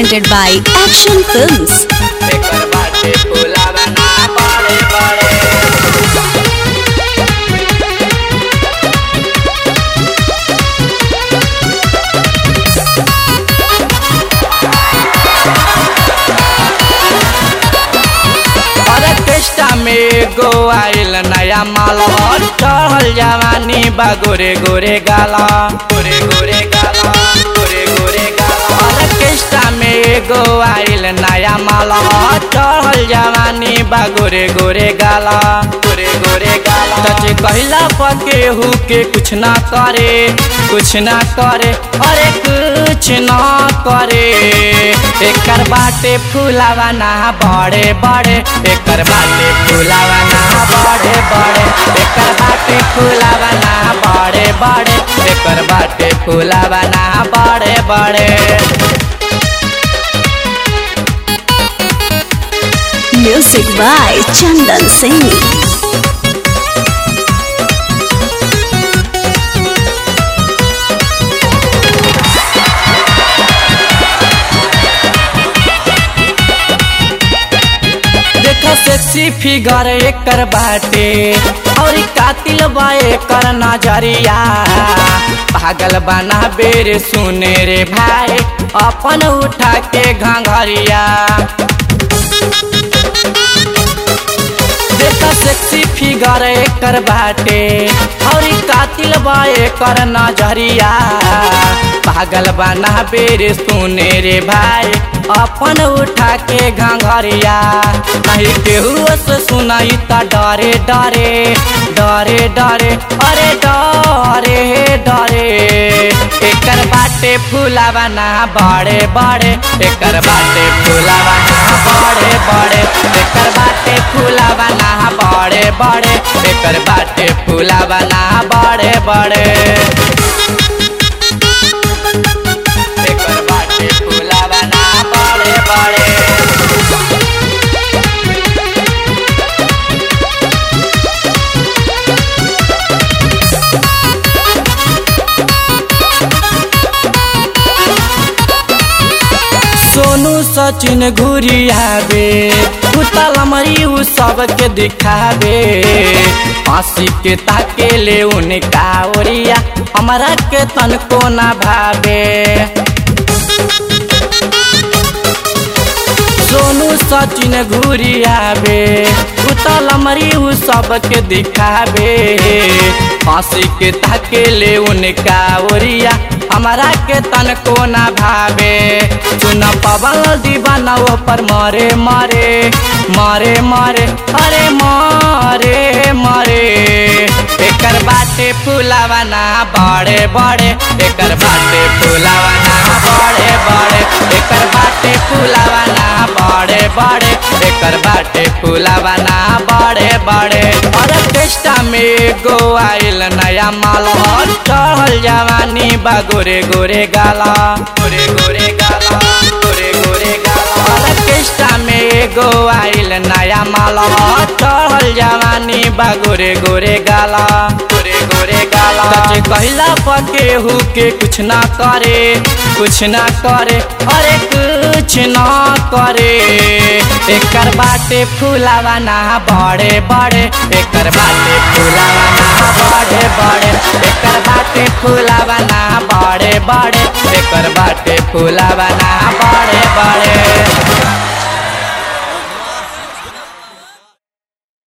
presented by Action Films. एकर बाटे फुलावा ना बड़े बड़े। ऑर्केस्ट्रा में एगो आइल नया मालवा, चढ़ल जवानी बा गोरे गोरे गाला, गोरे गोरे गाला, गोरे गोरे गाला। ऑर्केस्ट्रा में एगो आइल नया मालवा, चढ़ल जवानी बा गोरे गोरे गाला, गोरे गोरे गाला। सच कहला पर केहू के कुछ ना करे, कुछ ना करे, अरे कुछ ना करे। एकर बाटे फुलावा ना बड़े बड़े, एकर बाटे फुलावा ना बड़े बड़े, एकर बाटे फुलावा ना बड़े बड़े, एकर बाटे फुलावा ना बड़े बड़े। Music by Chandan Singh. देखो सेक्सी फिगर एकर बाटे और कातिल बा एकर नजरिया, पागल बना बेरे सुने रे भाई अपन उठा के घंघरिया। देखो सेक्सी फिगर एकर बाटे और कातिल बा एकर नजरिया, पागल बना बेरे सुने रे भाई अपन उठा के घंघरिया। नहीं केहू से सुनाई त डरे डरे, डरे डरे, अरे डरे डरे। एकर बाटे फुलावा ना बड़े बड़े, एकर बाटे फुलावा ना बड़े बड़े, एकर बाटे फुलावा ना बड़े बड़े, एकर बाटे फुलावा ना बड़े बड़े। एकर बाटे फुलावा ना बड़े बड़े। सोनू सचिन घुरियाबे, उतल मरी उ सबके दिखाबे, फांसी के ताके ले उनका ओरिया, हमरा के तनको ना भावे। सोनू सचिन घुरियाबे, उतल मरी उ सबके दिखाबे, फांसी के ताके ले उनका ओरिया, हमारा के तनको ना भावे। चुना पवन दीवाना वो पर मारे मारे, मारे मारे, अरे मारे मारे। एकर बाटे फुलावा ना बड़े बड़े, एकर बाटे फुलावा ना बड़े बड़े, एकर बाटे फुलावा ना बड़े बड़े, एकर बाटे फुलावा ना बड़े बड़े। ऑर्केस्ट्रा में एगो आइल नया मालवा, चढ़ल जवानी बा गोरे गोरे गाला, गोरे गोरे गाला, गोरे गोरे गाला। ऑर्केस्ट्रा में एगो आइल नया मालवा, चढ़ल जवानी बा गोरे गोरे गाला, गोरे गोरे गाला। सच कहला पर केहू के कुछ ना करे, कुछ ना करे, अरे कुछ ना करे। एकर बाटे फुलावा ना बड़े बड़े, एकर बाटे फुलावा ना बड़े बड़े, एकर बाटे फुलावा ना बड़े बड़े, एकर बाटे फुलावा ना